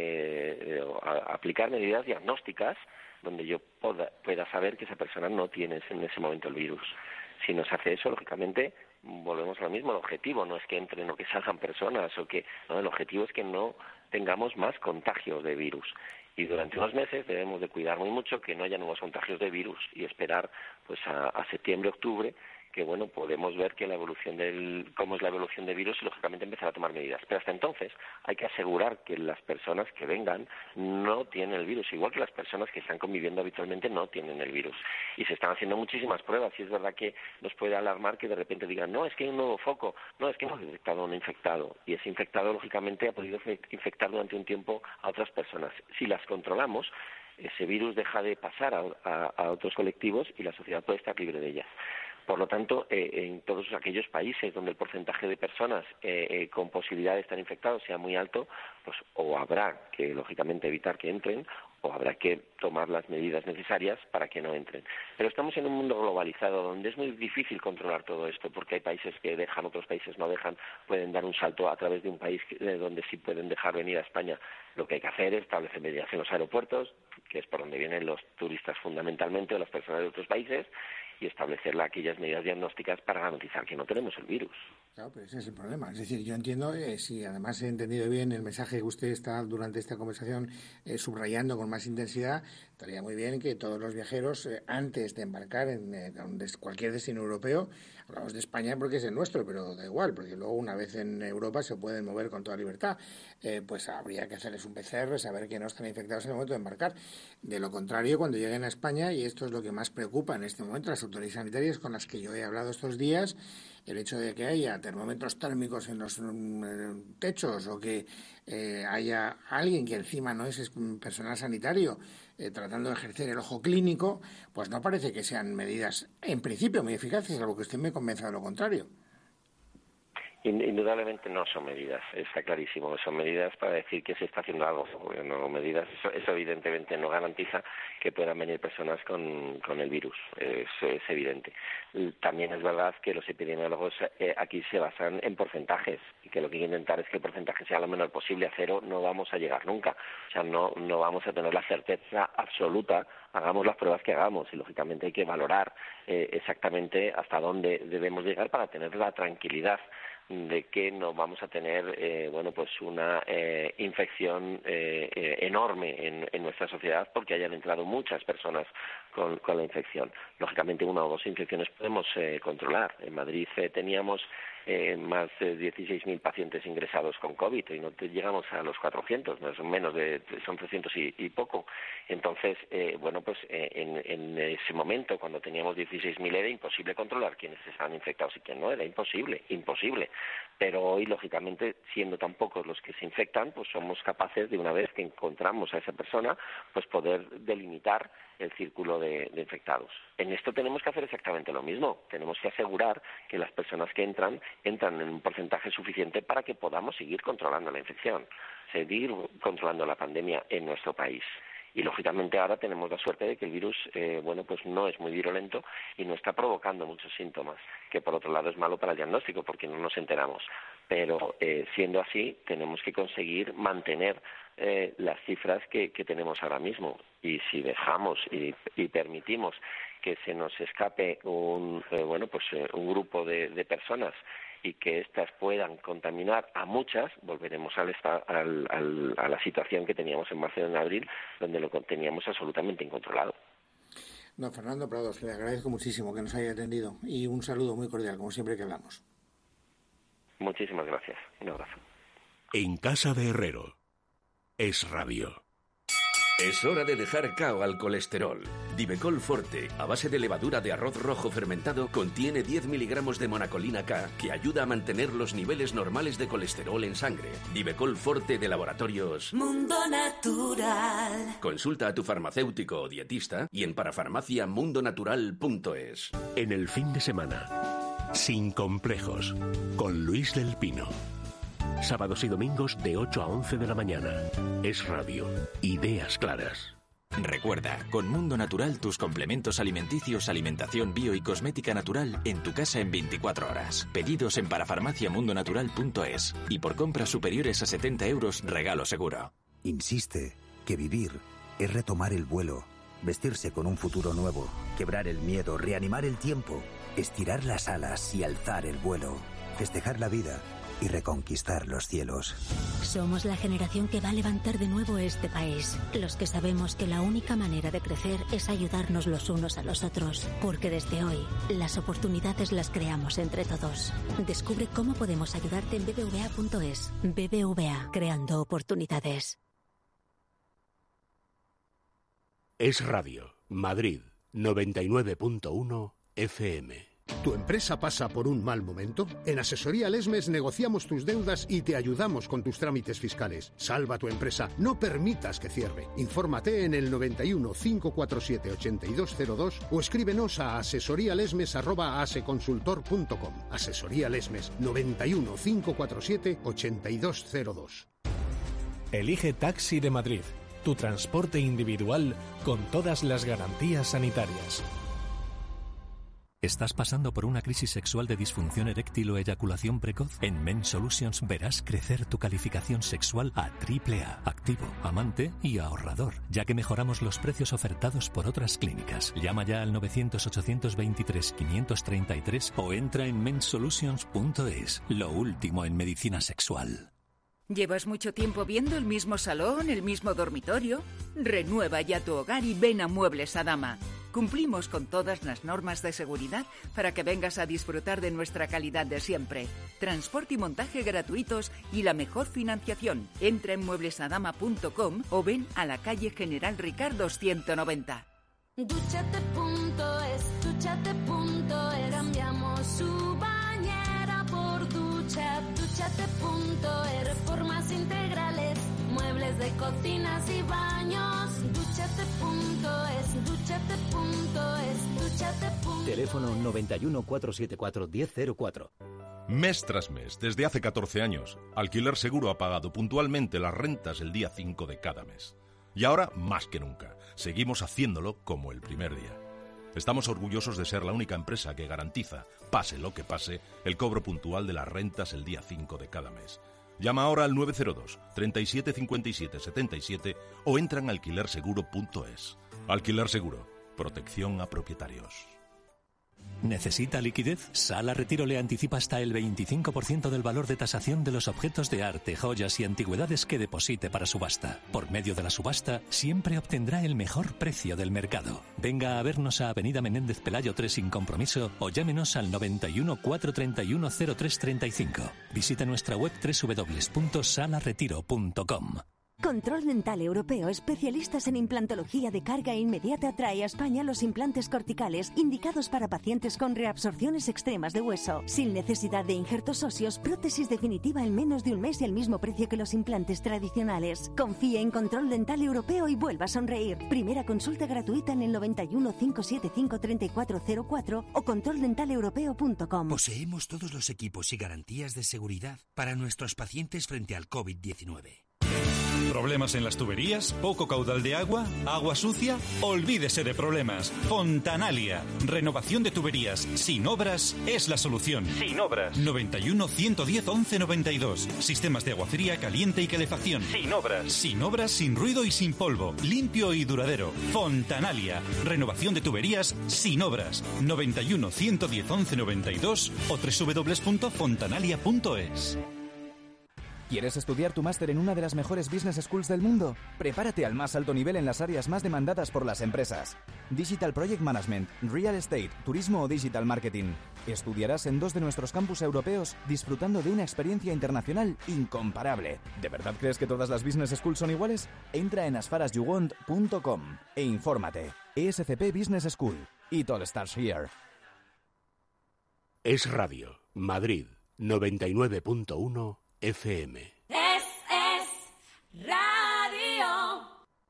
eh, o a, aplicar medidas diagnósticas donde yo pueda, pueda saber que esa persona no tiene en ese momento el virus. Si no se hace eso, lógicamente, volvemos a lo mismo. El objetivo no es que entren o que salgan personas, o que no, el objetivo es que no tengamos más contagios de virus. Y durante unos meses debemos de cuidar muy mucho que no haya nuevos contagios de virus y esperar pues a, a septiembre, octubre, que bueno, podemos ver que la evolución del cómo es la evolución del virus y lógicamente empezar a tomar medidas. Pero hasta entonces hay que asegurar que las personas que vengan no tienen el virus, igual que las personas que están conviviendo habitualmente no tienen el virus. Y se están haciendo muchísimas pruebas y es verdad que nos puede alarmar que de repente digan, no, es que hay un nuevo foco, no, es que hemos detectado un infectado. Y ese infectado lógicamente ha podido infectar durante un tiempo a otras personas. Si las controlamos, ese virus deja de pasar a, a, a otros colectivos y la sociedad puede estar libre de ellas. Por lo tanto, eh, en todos aquellos países donde el porcentaje de personas eh, eh, con posibilidad de estar infectados sea muy alto, pues o habrá que, lógicamente, evitar que entren o habrá que tomar las medidas necesarias para que no entren. Pero estamos en un mundo globalizado donde es muy difícil controlar todo esto, porque hay países que dejan, otros países no dejan, pueden dar un salto a través de un país que, donde sí pueden dejar venir a España. Lo que hay que hacer es establecer medidas en los aeropuertos, que es por donde vienen los turistas fundamentalmente, o las personas de otros países, y establecer aquellas medidas diagnósticas para garantizar que no tenemos el virus. Claro, pero ese es el problema. Es decir, yo entiendo, eh, si además he entendido bien el mensaje que usted está durante esta conversación eh, subrayando con más intensidad, estaría muy bien que todos los viajeros, eh, antes de embarcar en eh, cualquier destino europeo, hablamos de España porque es el nuestro, pero da igual, porque luego una vez en Europa se pueden mover con toda libertad, eh, pues habría que hacerles un P C R, saber que no están infectados en el momento de embarcar. De lo contrario, cuando lleguen a España, y esto es lo que más preocupa en este momento, las autoridades sanitarias con las que yo he hablado estos días, el hecho de que haya termómetros térmicos en los um, techos o que eh, haya alguien que encima no es personal sanitario eh, tratando de ejercer el ojo clínico, pues no parece que sean medidas, en principio, muy eficaces, salvo que usted me convenza de lo contrario. Indudablemente no son medidas, está clarísimo, son medidas para decir que se está haciendo algo, no medidas, eso, eso evidentemente no garantiza que puedan venir personas con, con el virus, eso es evidente. También es verdad que los epidemiólogos eh, aquí se basan en porcentajes y que lo que hay que intentar es que el porcentaje sea lo menor posible, a cero no vamos a llegar nunca, o sea, no, no vamos a tener la certeza absoluta, hagamos las pruebas que hagamos y lógicamente hay que valorar eh, exactamente hasta dónde debemos llegar para tener la tranquilidad de que no vamos a tener eh, bueno pues una eh, infección eh, eh, enorme en, en nuestra sociedad porque hayan entrado muchas personas con, con la infección. Lógicamente una o dos infecciones podemos eh, controlar. En Madrid eh, teníamos eh, más de dieciséis mil pacientes ingresados con COVID y no te llegamos a los cuatrocientos, no son menos de, son trescientos y, y poco. Entonces, eh, bueno, pues eh, en, en ese momento, cuando teníamos dieciséis mil, era imposible controlar quiénes estaban infectados y quién no, era imposible, imposible. Pero hoy, lógicamente, siendo tan pocos los que se infectan, pues somos capaces de, una vez que encontramos a esa persona, pues poder delimitar el círculo de, de infectados. En esto tenemos que hacer exactamente lo mismo. Tenemos que asegurar que las personas que entran, entran en un porcentaje suficiente para que podamos seguir controlando la infección, seguir controlando la pandemia en nuestro país. Y lógicamente ahora tenemos la suerte de que el virus, eh, bueno, pues no es muy virulento y no está provocando muchos síntomas, que por otro lado es malo para el diagnóstico porque no nos enteramos. Pero eh, siendo así, tenemos que conseguir mantener eh, las cifras que, que tenemos ahora mismo. Y si dejamos y, y permitimos que se nos escape un, eh, bueno, pues eh, un grupo de, de personas y que éstas puedan contaminar a muchas, volveremos al, al, al, a la situación que teníamos en marzo y en abril, donde lo teníamos absolutamente incontrolado. Don Fernando Prados, le agradezco muchísimo que nos haya atendido y un saludo muy cordial, como siempre que hablamos. Muchísimas gracias. Un abrazo. En casa de Herrero. Es Radio. Es hora de dejar cao al colesterol. Divecol Forte, a base de levadura de arroz rojo fermentado, contiene diez miligramos de monacolina K, que ayuda a mantener los niveles normales de colesterol en sangre. Divecol Forte de Laboratorios Mundo Natural. Consulta a tu farmacéutico o dietista y en parafarmacia mundo natural punto es. En el fin de semana, Sin Complejos, con Luis del Pino. Sábados y domingos de ocho a once de la mañana. Es Radio. Ideas claras. Recuerda, con Mundo Natural tus complementos alimenticios, alimentación bio y cosmética natural en tu casa en veinticuatro horas. Pedidos en parafarmacia mundo natural punto es. Y por compras superiores a setenta euros, regalo seguro. Insiste que vivir es retomar el vuelo, vestirse con un futuro nuevo, quebrar el miedo, reanimar el tiempo, estirar las alas y alzar el vuelo, festejar la vida y reconquistar los cielos. Somos la generación que va a levantar de nuevo este país. Los que sabemos que la única manera de crecer es ayudarnos los unos a los otros. Porque desde hoy, las oportunidades las creamos entre todos. Descubre cómo podemos ayudarte en b b v a punto es. B B V A, creando oportunidades. Es Radio. Madrid, noventa y nueve punto uno F M. ¿Tu empresa pasa por un mal momento? En Asesoría Lesmes negociamos tus deudas y te ayudamos con tus trámites fiscales. Salva tu empresa, no permitas que cierre. Infórmate en el noventa y uno, cinco cuatro siete, ochenta y dos cero dos o escríbenos a asesorialesmes arroba aseconsultor punto com. Asesoría Lesmes, noventa y uno, cinco cuatro siete, ochenta y dos cero dos. Elige Taxi de Madrid, tu transporte individual con todas las garantías sanitarias. ¿Estás pasando por una crisis sexual de disfunción eréctil o eyaculación precoz? En Men Solutions verás crecer tu calificación sexual a triple A, activo, amante y ahorrador, ya que mejoramos los precios ofertados por otras clínicas. Llama ya al novecientos, ochocientos veintitrés, quinientos treinta y tres o entra en men solutions punto es. Lo último en medicina sexual. ¿Llevas mucho tiempo viendo el mismo salón, el mismo dormitorio? Renueva ya tu hogar y ven a Muebles Adama. Cumplimos con todas las normas de seguridad para que vengas a disfrutar de nuestra calidad de siempre. Transporte y montaje gratuitos y la mejor financiación. Entra en muebles adama punto com o ven a la calle General Ricardo ciento noventa. Dúchate punto es, dúchate punto es. Cambiamos su bañera por ducha. Dúchate punto es. Reformas integrales, muebles de cocinas y baños. Dúchate punto es, dúchate punto es, dúchate punto es. Teléfono noventa y uno, cuatrocientos setenta y cuatro, diez cero cuatro. Mes tras mes, desde hace catorce años, Alquiler Seguro ha pagado puntualmente las rentas el día cinco de cada mes. Y ahora, más que nunca, seguimos haciéndolo como el primer día. Estamos orgullosos de ser la única empresa que garantiza, pase lo que pase, el cobro puntual de las rentas el día cinco de cada mes. Llama ahora al nueve cero dos, treinta y siete, cincuenta y siete, setenta y siete o entra en alquiler seguro punto es. Alquiler Seguro, protección a propietarios. ¿Necesita liquidez? Sala Retiro le anticipa hasta el veinticinco por ciento del valor de tasación de los objetos de arte, joyas y antigüedades que deposite para subasta. Por medio de la subasta, siempre obtendrá el mejor precio del mercado. Venga a vernos a Avenida Menéndez Pelayo tres sin compromiso o llámenos al noventa y uno, cuatrocientos treinta y uno, cero tres treinta y cinco. Visita nuestra web doble u doble u doble u punto sala retiro punto com. Control Dental Europeo, especialistas en implantología de carga inmediata, trae a España los implantes corticales indicados para pacientes con reabsorciones extremas de hueso. Sin necesidad de injertos óseos, prótesis definitiva en menos de un mes y al mismo precio que los implantes tradicionales. Confíe en Control Dental Europeo y vuelva a sonreír. Primera consulta gratuita en el noventa y uno, cinco siete cinco, treinta y cuatro cero cuatro o control dental europeo punto com. Poseemos todos los equipos y garantías de seguridad para nuestros pacientes frente al COVID diecinueve. ¿Problemas en las tuberías? ¿Poco caudal de agua? ¿Agua sucia? Olvídese de problemas. Fontanalia. Renovación de tuberías sin obras es la solución. Sin obras. noventa y uno, ciento diez, once noventa y dos. Sistemas de agua fría, caliente y calefacción. Sin obras. Sin obras, sin ruido y sin polvo. Limpio y duradero. Fontanalia. Renovación de tuberías sin obras. noventa y uno, ciento diez, once noventa y dos o doble u doble u doble u punto fontanalia punto es. ¿Quieres estudiar tu máster en una de las mejores business schools del mundo? Prepárate al más alto nivel en las áreas más demandadas por las empresas. Digital Project Management, Real Estate, Turismo o Digital Marketing. Estudiarás en dos de nuestros campus europeos disfrutando de una experiencia internacional incomparable. ¿De verdad crees que todas las business schools son iguales? Entra en as far as you want punto com e infórmate. E S C P Business School. It all starts here. Es Radio, Madrid, noventa y nueve punto uno F M. Es, es radio.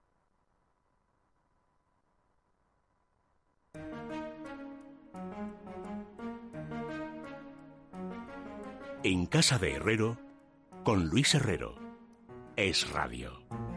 En casa de Herrero, con Luis Herrero. Es Radio.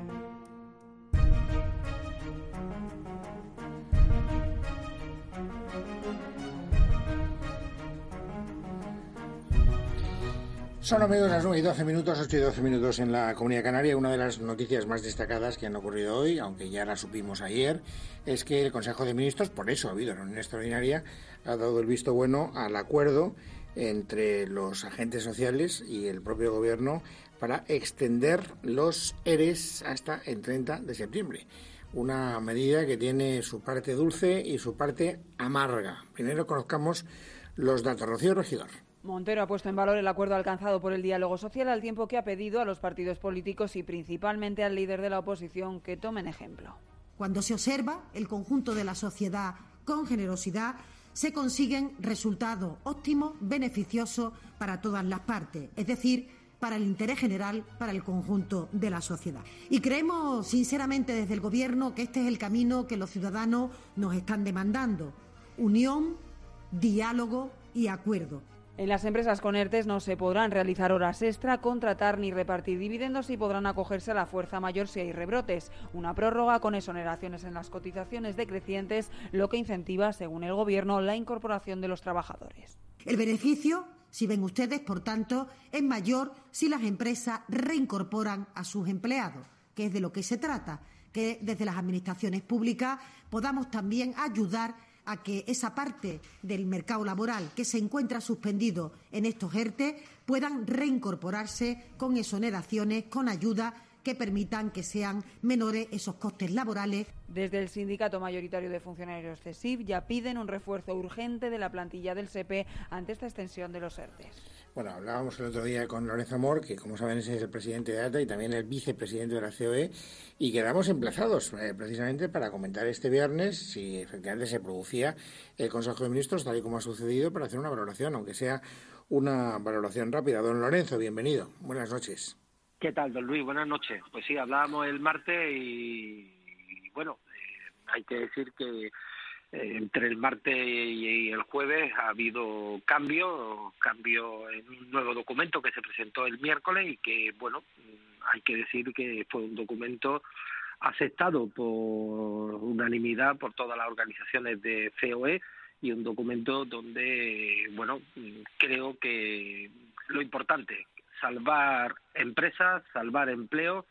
Son amigos las nueve y doce minutos, ocho y doce minutos en la Comunidad Canaria. Una de las noticias más destacadas que han ocurrido hoy, aunque ya la supimos ayer, es que el Consejo de Ministros, por eso ha habido reunión extraordinaria, ha dado el visto bueno al acuerdo entre los agentes sociales y el propio Gobierno para extender los E R E S hasta el treinta de septiembre. Una medida que tiene su parte dulce y su parte amarga. Primero conozcamos los datos. Rocío Regidor. Montero ha puesto en valor el acuerdo alcanzado por el diálogo social, al tiempo que ha pedido a los partidos políticos y principalmente al líder de la oposición que tomen ejemplo. Cuando se observa el conjunto de la sociedad con generosidad, se consiguen resultados óptimos, beneficiosos para todas las partes, es decir, para el interés general, para el conjunto de la sociedad. Y creemos sinceramente desde el Gobierno que este es el camino que los ciudadanos nos están demandando: unión, diálogo y acuerdo. En las empresas con ERTES no se podrán realizar horas extra, contratar ni repartir dividendos y podrán acogerse a la fuerza mayor si hay rebrotes. Una prórroga con exoneraciones en las cotizaciones decrecientes, lo que incentiva, según el Gobierno, la incorporación de los trabajadores. El beneficio, si ven ustedes, por tanto, es mayor si las empresas reincorporan a sus empleados, que es de lo que se trata, que desde las administraciones públicas podamos también ayudar a que esa parte del mercado laboral que se encuentra suspendido en estos ERTE puedan reincorporarse con exoneraciones, con ayuda que permitan que sean menores esos costes laborales. Desde el Sindicato Mayoritario de Funcionarios CESIF ya piden un refuerzo urgente de la plantilla del SEPE ante esta extensión de los ERTES. Bueno, hablábamos el otro día con Lorenzo Amor, que como saben es el presidente de A T A y también el vicepresidente de la C O E, y quedamos emplazados eh, precisamente para comentar este viernes si efectivamente se producía el Consejo de Ministros, tal y como ha sucedido, para hacer una valoración, aunque sea una valoración rápida. Don Lorenzo, bienvenido. Buenas noches. ¿Qué tal, don Luis? Buenas noches. Pues sí, hablábamos el martes y, y bueno, eh, hay que decir que Eh, entre el martes y el jueves ha habido cambio, cambio en un nuevo documento que se presentó el miércoles y que, bueno, hay que decir que fue un documento aceptado por unanimidad por todas las organizaciones de C O E y un documento donde, bueno, creo que lo importante, salvar empresas, salvar empleo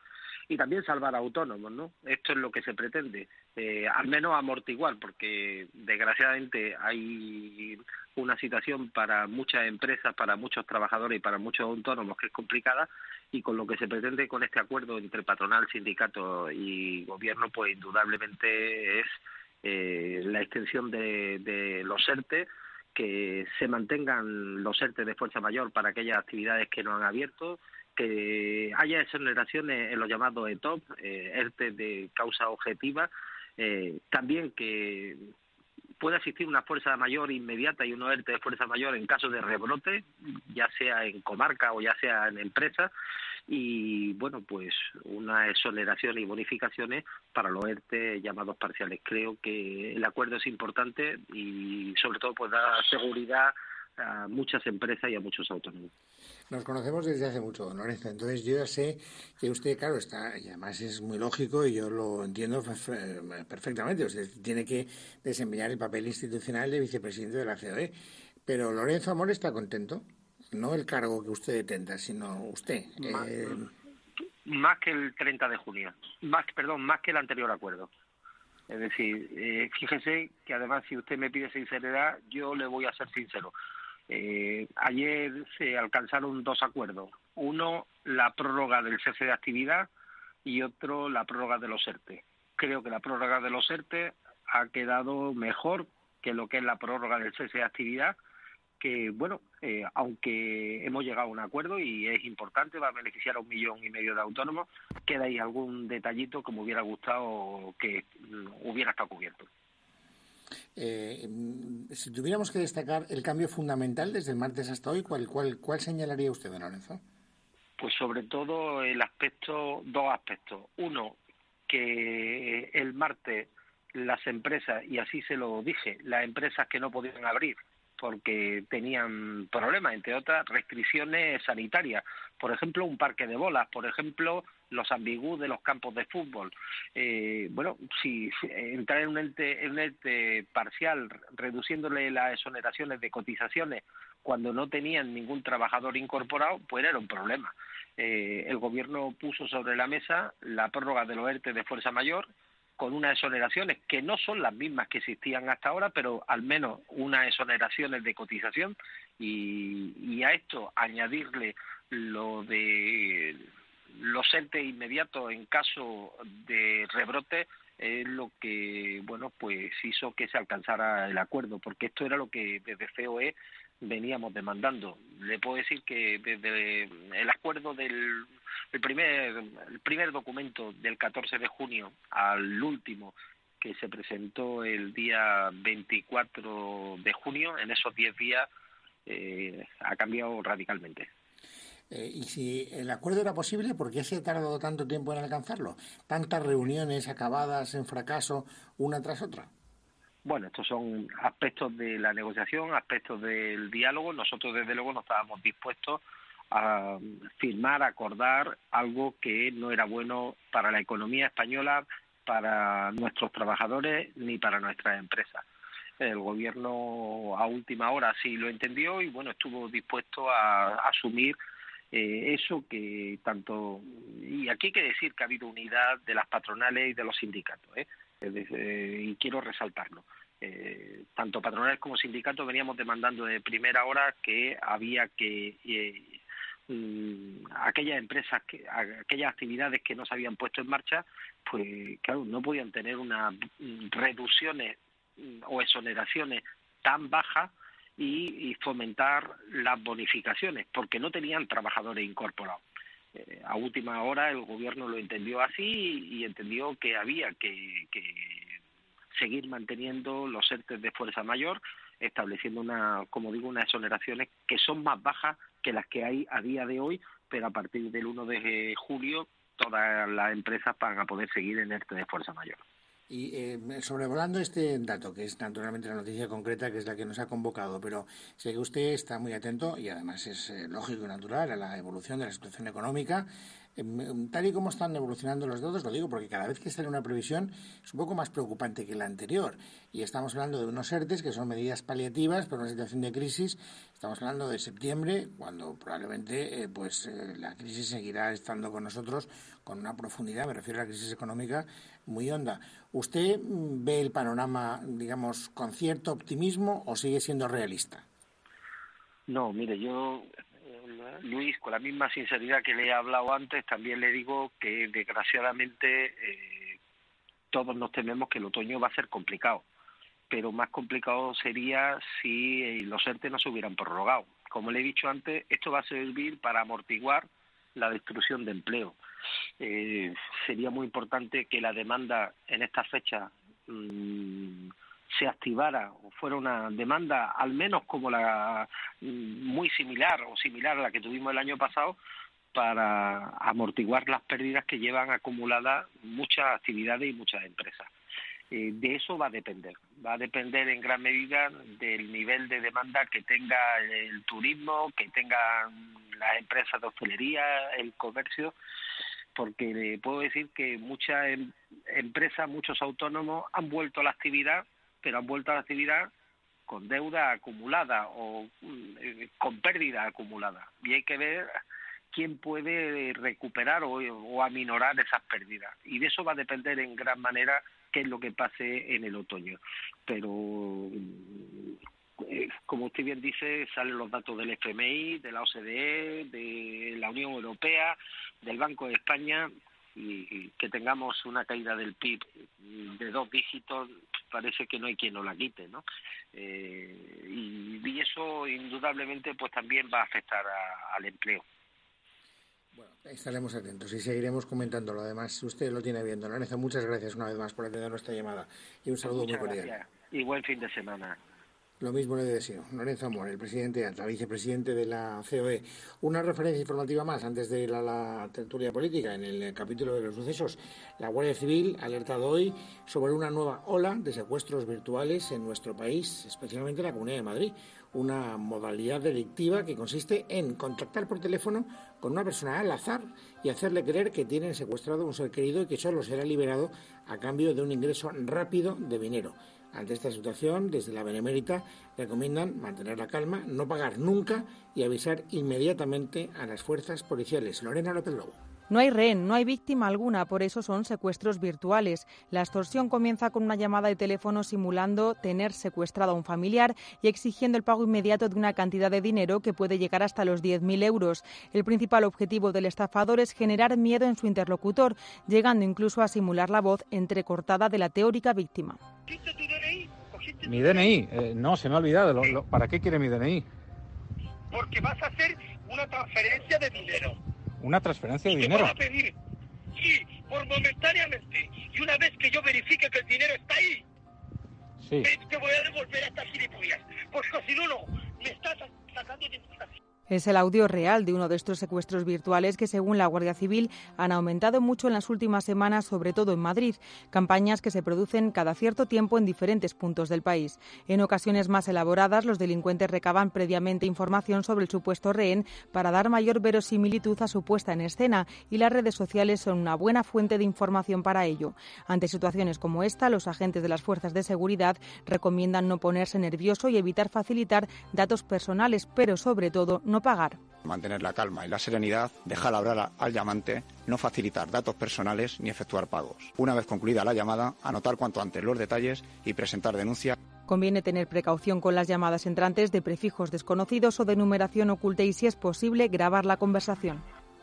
y también salvar a autónomos, ¿no? Esto es lo que se pretende, eh, al menos amortiguar, porque desgraciadamente hay una situación para muchas empresas, para muchos trabajadores y para muchos autónomos que es complicada, y con lo que se pretende con este acuerdo entre patronal, sindicato y gobierno, pues indudablemente es eh, la extensión de, de los ERTE, que se mantengan los ERTE de fuerza mayor para aquellas actividades que no han abierto, que haya exoneraciones en los llamados E T O P, eh, ERTE de causa objetiva, eh, también que pueda existir una fuerza mayor inmediata y unos ERTE de fuerza mayor en caso de rebrote, ya sea en comarca o ya sea en empresa, y bueno, pues una exoneración y bonificaciones para los ERTE llamados parciales. Creo que el acuerdo es importante y sobre todo pues da seguridad a muchas empresas y a muchos autónomos. Nos conocemos desde hace mucho, don Lorenzo, entonces yo ya sé que usted, claro, está, y además es muy lógico y yo lo entiendo perfectamente, usted tiene que desempeñar el papel institucional de vicepresidente de la C O E, pero Lorenzo Amor está contento, no el cargo que usted detenta, sino usted. Más, eh... más que el treinta de junio, más, perdón, más que el anterior acuerdo. Es decir, eh, fíjese que además si usted me pide sinceridad, yo le voy a ser sincero. Eh, ayer se alcanzaron dos acuerdos. Uno, la prórroga del cese de actividad y otro, la prórroga de los ERTE. Creo que la prórroga de los ERTE ha quedado mejor que lo que es la prórroga del cese de actividad, que, bueno, eh, aunque hemos llegado a un acuerdo y es importante, va a beneficiar a un millón y medio de autónomos, queda ahí algún detallito que me hubiera gustado que hubiera estado cubierto. Eh, si tuviéramos que destacar el cambio fundamental desde el martes hasta hoy, ¿cuál, cuál, cuál señalaría usted, don Lorenzo? Pues sobre todo el aspecto, dos aspectos. Uno, que el martes las empresas, y así se lo dije, las empresas que no podían abrir porque tenían problemas, entre otras restricciones sanitarias, por ejemplo un parque de bolas, por ejemplo los ambigus de los campos de fútbol. Eh, bueno, si entrar en un ente, en un ente parcial reduciéndole las exoneraciones de cotizaciones cuando no tenían ningún trabajador incorporado, pues era un problema. Eh, el gobierno puso sobre la mesa la prórroga de los ERTE de fuerza mayor, con unas exoneraciones que no son las mismas que existían hasta ahora, pero al menos unas exoneraciones de cotización, y, y a esto añadirle lo de los ERTE inmediatos en caso de rebrote es lo que, bueno, pues hizo que se alcanzara el acuerdo, porque esto era lo que desde C O E veníamos demandando. Le puedo decir que desde el acuerdo del el primer el primer documento del catorce de junio al último que se presentó el día veinticuatro de junio, en esos diez días eh, ha cambiado radicalmente. Eh, y si el acuerdo era posible, ¿por qué se ha tardado tanto tiempo en alcanzarlo? Tantas reuniones acabadas en fracaso una tras otra. Bueno, estos son aspectos de la negociación, aspectos del diálogo. Nosotros, desde luego, no estábamos dispuestos a firmar, a acordar algo que no era bueno para la economía española, para nuestros trabajadores ni para nuestras empresas. El gobierno a última hora sí lo entendió y, bueno, estuvo dispuesto a, a asumir eh, eso que tanto... Y aquí hay que decir que ha habido unidad de las patronales y de los sindicatos, ¿eh? Y quiero resaltarlo. Eh, tanto patronales como sindicatos veníamos demandando de primera hora que había que eh, mm, aquellas empresas, que aquellas actividades que no se habían puesto en marcha, pues claro, no podían tener unas reducciones o exoneraciones tan bajas y, y fomentar las bonificaciones, porque no tenían trabajadores incorporados. Eh, a última hora el gobierno lo entendió así y entendió que había que, que seguir manteniendo los ERTE de fuerza mayor, estableciendo una, como digo, unas exoneraciones que son más bajas que las que hay a día de hoy, pero a partir del uno de julio todas las empresas van a poder seguir en ERTE de fuerza mayor. Y eh, sobrevolando este dato, que es naturalmente la noticia concreta, que es la que nos ha convocado, pero sé que usted está muy atento, y además es eh, lógico y natural, a la evolución de la situación económica. Eh, tal y como están evolucionando los datos, lo digo porque cada vez que sale una previsión es un poco más preocupante que la anterior. Y estamos hablando de unos ERTES que son medidas paliativas para una situación de crisis. Estamos hablando de septiembre, cuando probablemente eh, pues eh, la crisis seguirá estando con nosotros con una profundidad, me refiero a la crisis económica, muy honda. ¿Usted ve el panorama, digamos, con cierto optimismo o sigue siendo realista? No, mire, yo, Luis, con la misma sinceridad que le he hablado antes, también le digo que desgraciadamente eh, todos nos tememos que el otoño va a ser complicado, pero más complicado sería si los ERTE no se hubieran prorrogado. Como le he dicho antes, esto va a servir para amortiguar la destrucción de empleo. Eh, sería muy importante que la demanda en esta fecha mmm, se activara o fuera una demanda al menos como la mmm, muy similar o similar a la que tuvimos el año pasado, para amortiguar las pérdidas que llevan acumuladas muchas actividades y muchas empresas. Eh, de eso va a depender, va a depender en gran medida del nivel de demanda que tenga el turismo, que tengan las empresas de hostelería, el comercio, porque le puedo decir que muchas em- empresas, muchos autónomos han vuelto a la actividad, pero han vuelto a la actividad con deuda acumulada o eh, con pérdida acumulada, y hay que ver quién puede recuperar o, o aminorar esas pérdidas, y de eso va a depender en gran manera qué es lo que pase en el otoño. Pero eh, como usted bien dice, salen los datos del F M I, de la O C D E, de la Unión Europea, del Banco de España, y, y que tengamos una caída del P I B de dos dígitos parece que no hay quien nos la quite, ¿no? Eh, y, y eso indudablemente pues también va a afectar a, al empleo. Bueno, estaremos atentos y seguiremos comentándolo. Además, usted lo tiene viendo. Lorenzo, muchas gracias una vez más por atender nuestra llamada y un saludo Muchas muy cordial. Gracias. Y buen fin de semana. Lo mismo le deseo. Lorenzo Amor, el presidente de ATA, vicepresidente de la C O E. Una referencia informativa más antes de ir a la tertulia política. En el capítulo de los sucesos, la Guardia Civil ha alertado hoy sobre una nueva ola de secuestros virtuales en nuestro país, especialmente en la Comunidad de Madrid. Una modalidad delictiva que consiste en contactar por teléfono con una persona al azar y hacerle creer que tienen secuestrado a un ser querido y que solo será liberado a cambio de un ingreso rápido de dinero. Ante esta situación, desde la Benemérita recomiendan mantener la calma, no pagar nunca y avisar inmediatamente a las fuerzas policiales. Lorena López Lobo. No hay rehén, no hay víctima alguna, por eso son secuestros virtuales. La extorsión comienza con una llamada de teléfono simulando tener secuestrado a un familiar y exigiendo el pago inmediato de una cantidad de dinero que puede llegar hasta los diez mil euros. El principal objetivo del estafador es generar miedo en su interlocutor, llegando incluso a simular la voz entrecortada de la teórica víctima. Mi D N I, eh, no, se me ha olvidado. Lo, lo, ¿Para qué quiere mi D N I? Porque vas a hacer una transferencia de dinero. ¿Una transferencia de y dinero? Te van a pedir, sí, por momentáneamente. Y una vez que yo verifique que el dinero está ahí, sí. te voy a devolver a estas gilipollas. Porque si no, no, me estás sacando de información. Es el audio real de uno de estos secuestros virtuales que, según la Guardia Civil, han aumentado mucho en las últimas semanas, sobre todo en Madrid, campañas que se producen cada cierto tiempo en diferentes puntos del país. En ocasiones más elaboradas, los delincuentes recaban previamente información sobre el supuesto rehén para dar mayor verosimilitud a su puesta en escena, y las redes sociales son una buena fuente de información para ello. Ante situaciones como esta, los agentes de las fuerzas de seguridad recomiendan no ponerse nervioso y evitar facilitar datos personales, pero sobre todo no pagar. Mantener la calma y la serenidad, dejar hablar al llamante, no facilitar datos personales ni efectuar pagos. Una vez concluida la llamada, anotar cuanto antes los detalles y presentar denuncia. Conviene tener precaución con las llamadas entrantes de prefijos desconocidos o de numeración oculta y, si es posible, grabar la conversación.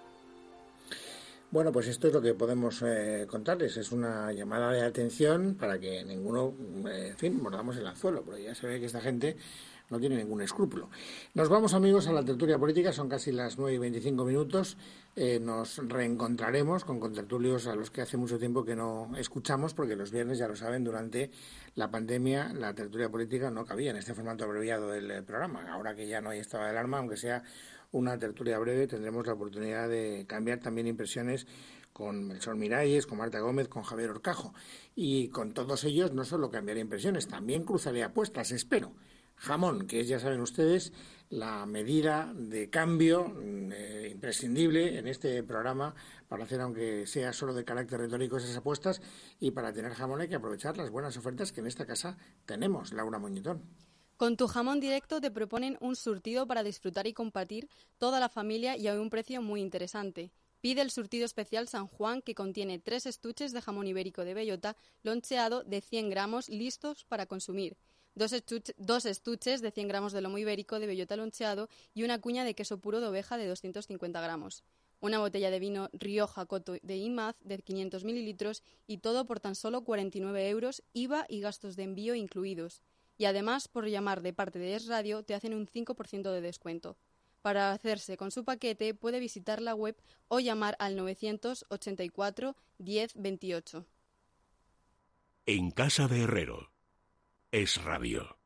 Bueno, pues esto es lo que podemos eh, contarles. Es una llamada de atención para que ninguno, eh, en fin, mordamos el anzuelo, porque ya se ve que esta gente no tiene ningún escrúpulo. Nos vamos, amigos, a la tertulia política. Son casi las nueve y veinticinco minutos. Eh, nos reencontraremos con contertulios a los que hace mucho tiempo que no escuchamos, porque los viernes, ya lo saben, durante la pandemia la tertulia política no cabía en este formato abreviado del programa. Ahora que ya no hay estado de alarma, aunque sea una tertulia breve, tendremos la oportunidad de cambiar también impresiones con Melchor Miralles, con Marta Gómez, con Javier Horcajo. Y con todos ellos no solo cambiaré impresiones, también cruzaré apuestas, espero. Jamón, que es, ya saben ustedes, la medida de cambio eh, imprescindible en este programa para hacer, aunque sea solo de carácter retórico, esas apuestas, y para tener jamón hay que aprovechar las buenas ofertas que en esta casa tenemos. Laura Moñitón. Con tu jamón directo te proponen un surtido para disfrutar y compartir toda la familia y a un precio muy interesante. Pide el surtido especial San Juan, que contiene tres estuches de jamón ibérico de bellota loncheado de cien gramos listos para consumir. Dos, estuche, dos estuches de cien gramos de lomo ibérico de bellota loncheado y una cuña de queso puro de oveja de doscientos cincuenta gramos. Una botella de vino Rioja Coto de Imaz de quinientos mililitros y todo por tan solo cuarenta y nueve euros, I V A y gastos de envío incluidos. Y además, por llamar de parte de Es Radio, te hacen un cinco por ciento de descuento. Para hacerse con su paquete, puede visitar la web o llamar al novecientos ochenta y cuatro diez veintiocho. En casa de Herrero. Es Radio.